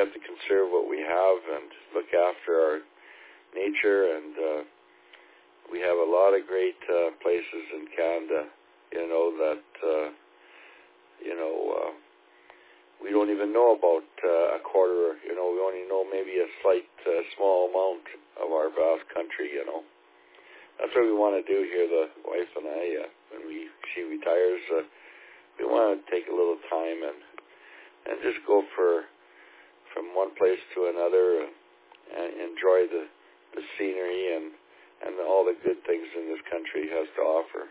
have to conserve what we have and look after our nature, and we have a lot of great places in Canada, that we don't even know about a quarter. We only know maybe a small amount of our vast country. That's what we want to do here, the wife and I. When she retires, we want to take a little time and just go from one place to another and enjoy the scenery and all the good things in this country has to offer.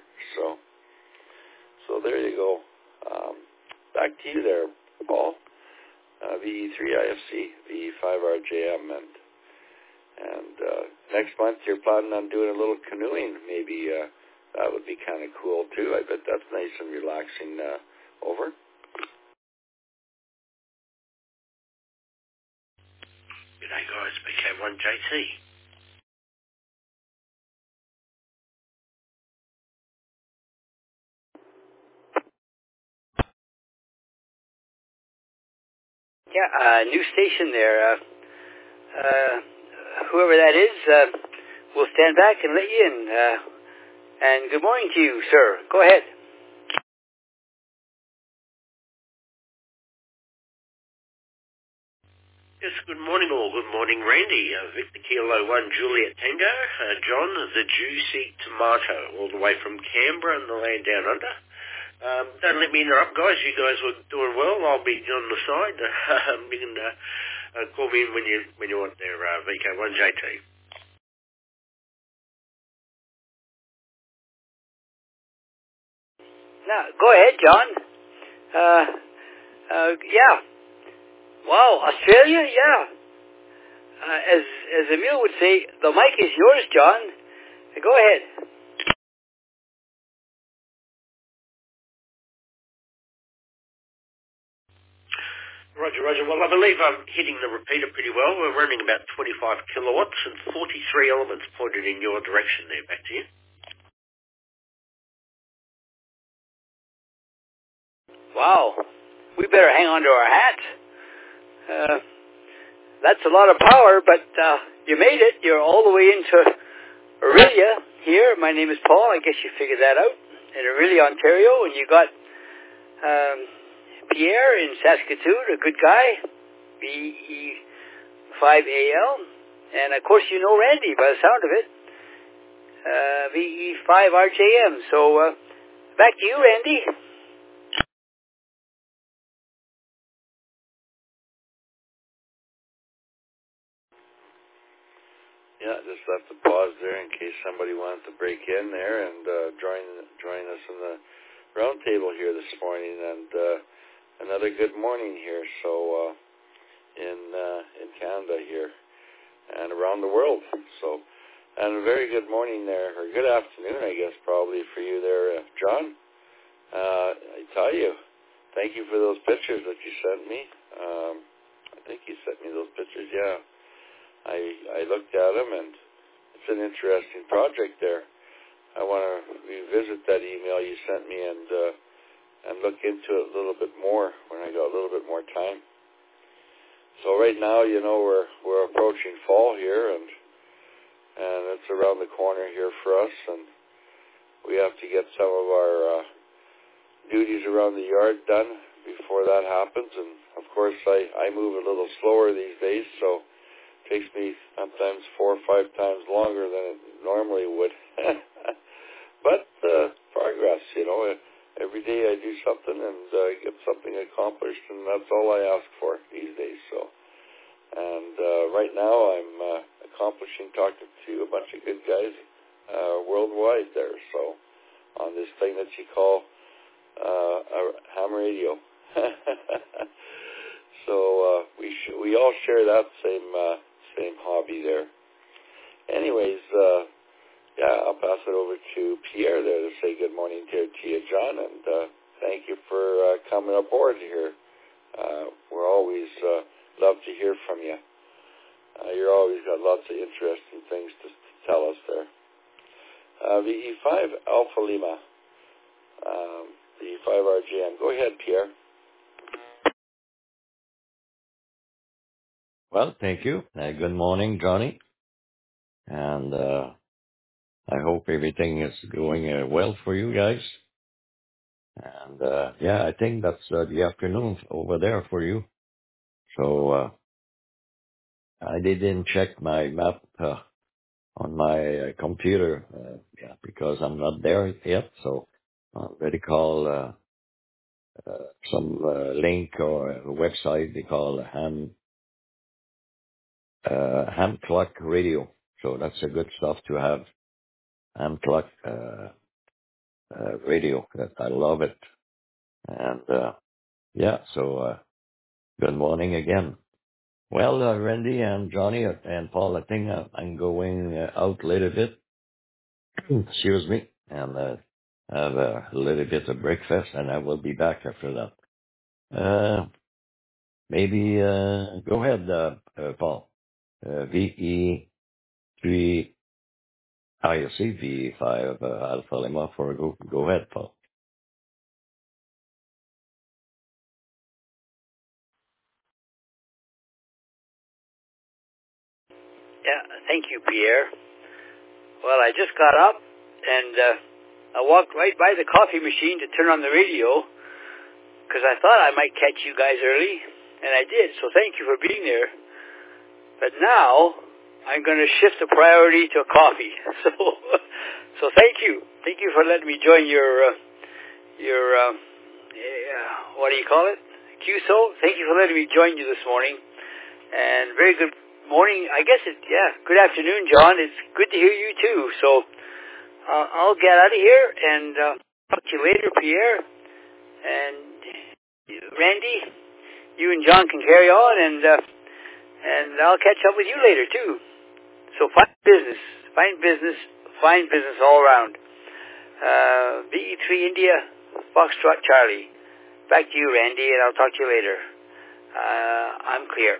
So there you go. Back to you there, Paul. VE3IFC, VE5RJM, and next month you're planning on doing a little canoeing. Maybe that would be kind of cool too. I bet that's nice and relaxing. Over. G'day guys, BK1JT. Yeah, new station there. Whoever that is, we'll stand back and let you in. And good morning to you, sir. Go ahead. Yes, good morning all. Good morning, Randy. Victor Kilo 1, Juliet Tango. John, the Juicy Tomato, all the way from Canberra and the land down under. Don't let me interrupt, guys. You guys were doing well. I'll be on the side. You can call me in when you want there, VK1JT. Now, go ahead, John. Yeah. Wow, Australia? Yeah. As Emil would say, the mic is yours, John. Go ahead. Roger. Well, I believe I'm hitting the repeater pretty well. We're running about 25 kilowatts and 43 elements pointed in your direction there. Back to you. Wow. We better hang on to our hats. That's a lot of power, but you made it. You're all the way into Orillia here. My name is Paul. I guess you figured that out. In Orillia, Ontario, and you got Pierre in Saskatoon, a good guy, VE5AL, and of course you know Randy by the sound of it, VE5RJM. So back to you, Randy. Yeah, just left the pause there in case somebody wanted to break in there and join us in the round table here this morning, and another good morning here. So in Canada here and around the world. So, and a very good morning there, or good afternoon, I guess, probably for you there, John. I tell you, thank you for those pictures that you sent me. I think you sent me those pictures, yeah. I looked at them, and it's an interesting project there. I want to revisit that email you sent me and look into it a little bit more when I got a little bit more time. So right now, we're approaching fall here, and it's around the corner here for us, and we have to get some of our duties around the yard done before that happens. And of course, I move a little slower these days, so takes me sometimes 4 or 5 times longer than it normally would. But progress, every day I do something and get something accomplished, and that's all I ask for these days. So, and right now I'm accomplishing talking to a bunch of good guys worldwide there. So on this thing that you call a ham radio. So we all share that same hobby there. Anyways, I'll pass it over to Pierre there to say good morning to you, John, and thank you for coming aboard here. We're always love to hear from you. You're always got lots of interesting things to tell us there. VE5 Alpha Lima, VE5RGM. Go ahead, Pierre. Well, thank you. Good morning, Johnny. And I hope everything is going well for you guys. And yeah, I think that's the afternoon over there for you. So I didn't check my map on my computer, because I'm not there yet. So I'll already call some link or a website they call Ham Clock Radio. So that's a good stuff to have. Ham Clock radio. That I love it. And yeah, so good morning again. Well, Randy and Johnny and Paul, I think I'm going out a little bit. Excuse me, and have a little bit of breakfast, and I will be back after that. Maybe go ahead, Paul. VE3. You see VE5 Alpha Lima for go ahead, Paul. Yeah, thank you, Pierre. Well, I just got up, and I walked right by the coffee machine to turn on the radio, because I thought I might catch you guys early, and I did, so thank you for being there. But now, I'm going to shift the priority to coffee. So thank you. Thank you for letting me join your what do you call it? QSO. Thank you for letting me join you this morning. And very good morning. I guess good afternoon, John. It's good to hear you too. So I'll get out of here and talk to you later, Pierre. And Randy, you and John can carry on, and I'll catch up with you later too. So fine business all around. VE3 India, Foxtrot Charlie. Back to you, Randy, and I'll talk to you later. I'm clear.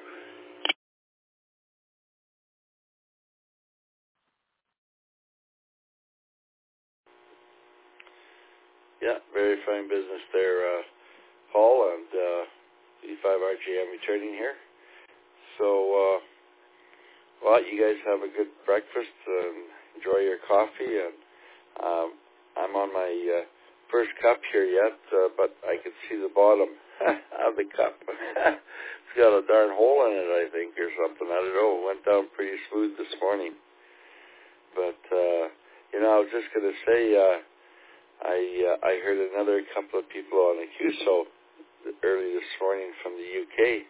Yeah, very fine business there, Paul, and V5RGM returning here. So, well, you guys have a good breakfast and enjoy your coffee. And I'm on my first cup here yet, but I can see the bottom of the cup. It's got a darn hole in it, I think, or something. I don't know. It went down pretty smooth this morning. But, I was just going to say, I heard another couple of people on the QSO early this morning from the UK,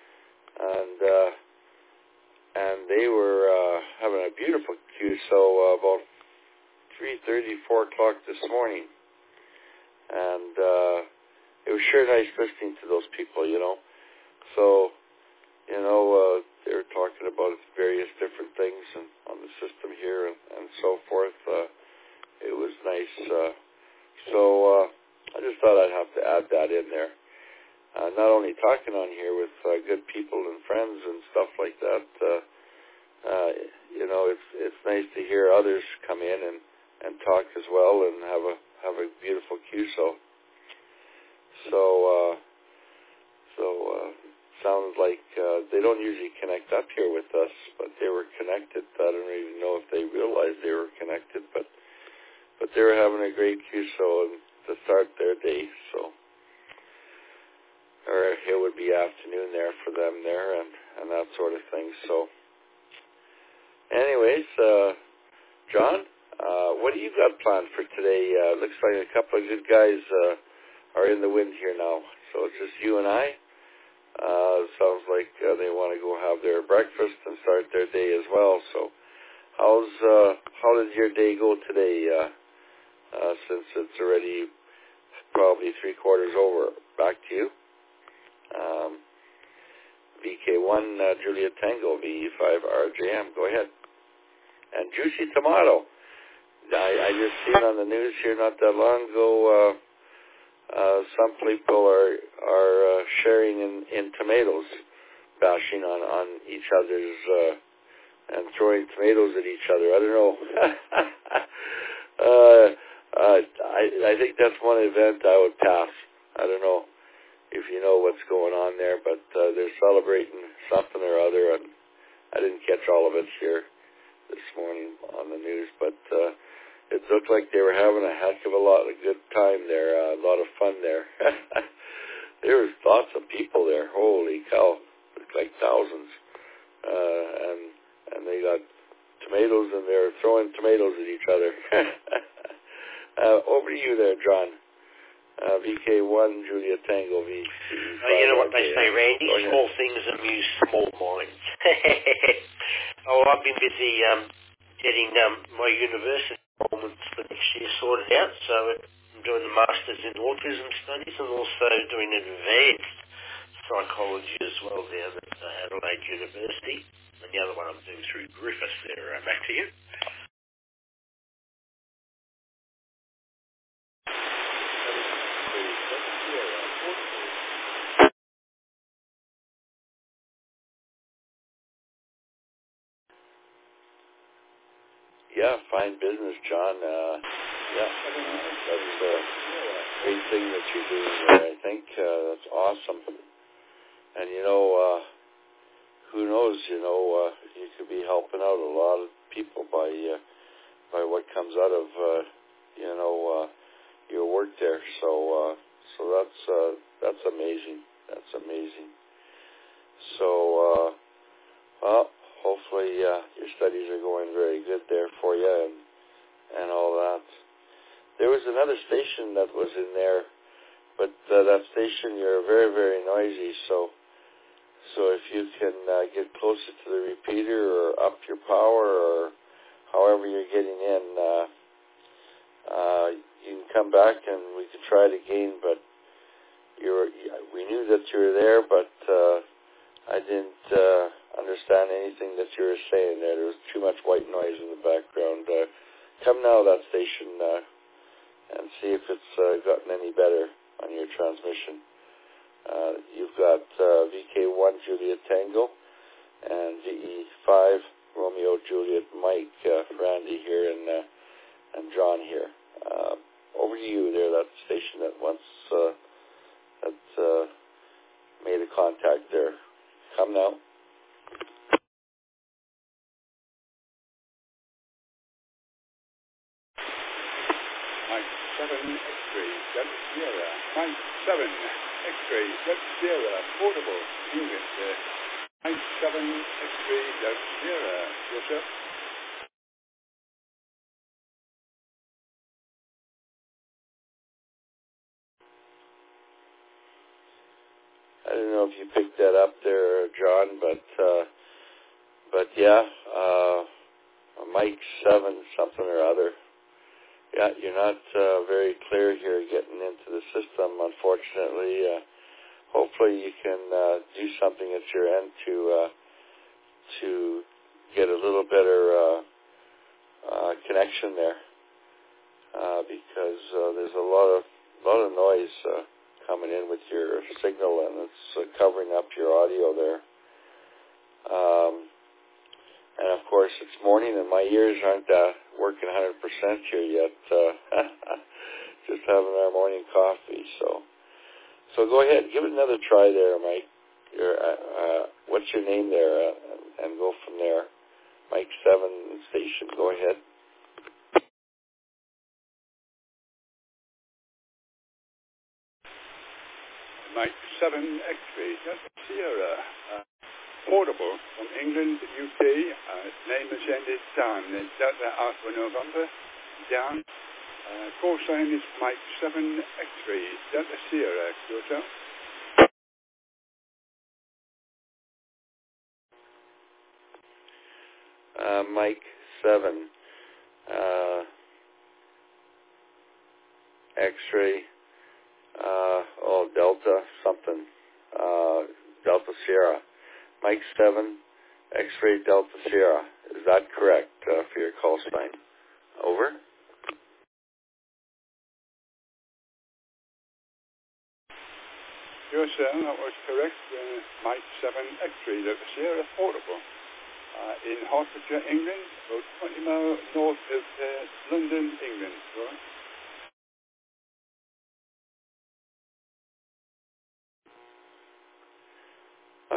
and they were having a beautiful QSO about 3:30, 4 o'clock this morning, and it was sure nice listening to those people, So, they were talking about various different things and on the system here and so forth. It was nice. So I just thought I'd have to add that in there. Not only talking on here with good people and friends and stuff like that, it's nice to hear others come in and talk as well and have a beautiful QSO. So sounds like they don't usually connect up here with us, but they were connected. I don't even know if they realized they were connected, but they were having a great QSO to start their day. So, or it would be afternoon there for them there, and that sort of thing. So, anyways, John, what do you got planned for today? Looks like a couple of good guys are in the wind here now. So it's just you and I. Sounds like they want to go have their breakfast and start their day as well. So, how did your day go today? Since it's already probably 3/4 over. Back to you. VK1 Juliet Tango, VE5RJM. Go ahead. And Juicy Tomato. I just seen on the news here not that long ago. Some people are sharing in tomatoes, bashing on each other's and throwing tomatoes at each other. I don't know. I think that's one event I would pass. I don't know if you know what's going on there, but they're celebrating something or other, and I didn't catch all of it here this morning on the news, but it looked like they were having a heck of a lot of good time there, a lot of fun there. There was lots of people there. Holy cow, looked like thousands, and they got tomatoes, and they were throwing tomatoes at each other. Over to you there, John. VK1, Julia Tango, V. You know what they say, Randy? Small things amuse small minds. I've been busy getting my university enrollments for next year sorted out. So I'm doing the Masters in Autism Studies and also doing advanced psychology as well down at Adelaide University. And the other one I'm doing through Griffiths there. Back to you. Yeah, fine business, John. That's a great thing that you're doing there. I think that's awesome. And who knows? You could be helping out a lot of people by what comes out of your work there. So that's amazing. That's amazing. So hopefully your studies are going very good there for you and all that. There was another station that was in there, but that station, you're very, very noisy. So if you can get closer to the repeater or up your power or however you're getting in, you can come back and we could try it again. But we knew that you were there, but I didn't understand anything that you were saying there. There was too much white noise in the background. Come now, that station, and see if it's gotten any better on your transmission. You've got VK1 Juliet Tango and VE5 Romeo Juliet Mike, Randy here and John here. Over to you there, that station that once made a contact there. Come now. Mike 7 X-ray, Delta Sierra. Mike 7 X-ray, Delta Sierra, portable, England. Mike 7 X-ray, Delta Sierra. Yes, sir. I don't know if you picked that up there, John, but yeah, Mike 7 something or other. Yeah, you're not very clear here getting into the system, unfortunately. Hopefully you can do something at your end to get a little better connection there, because there's a lot of noise coming in with your signal, and it's covering up your audio there. And of course, it's morning, and my ears aren't working 100% here yet. Just having our morning coffee. So go ahead, give it another try there, Mike. What's your name there? And go from there. Mike 7 station. Go ahead. Mike 7 X-ray, Delta Sierra, portable from England, UK. Name is ended Dan. Delta Alpha November, Dan. Call sign is Mike 7 X-ray, Delta Sierra. Kyoto. Mike 7 X-ray. Delta something. Delta Sierra. Mike 7 X-ray Delta Sierra. Is that correct for your call sign? Over. Yes, sir, that was correct. Mike 7 X-ray Delta Sierra, portable. In Hertfordshire, England, about 20 miles north of London, England. Right?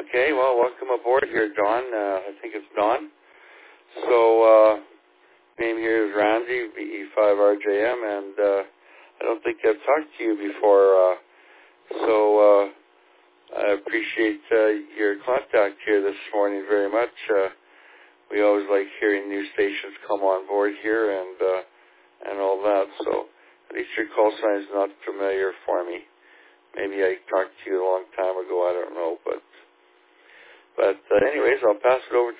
Okay, well, welcome aboard here, Don. I think it's Don. So, name here is Randy, VE5RJM, and I don't think I've talked to you before, so I appreciate your contact here this morning very much. We always like hearing new stations come on board here and all that, so at least your call sign is not familiar for me. Maybe I talked to you a long time ago, I don't know, but anyways, I'll pass it over to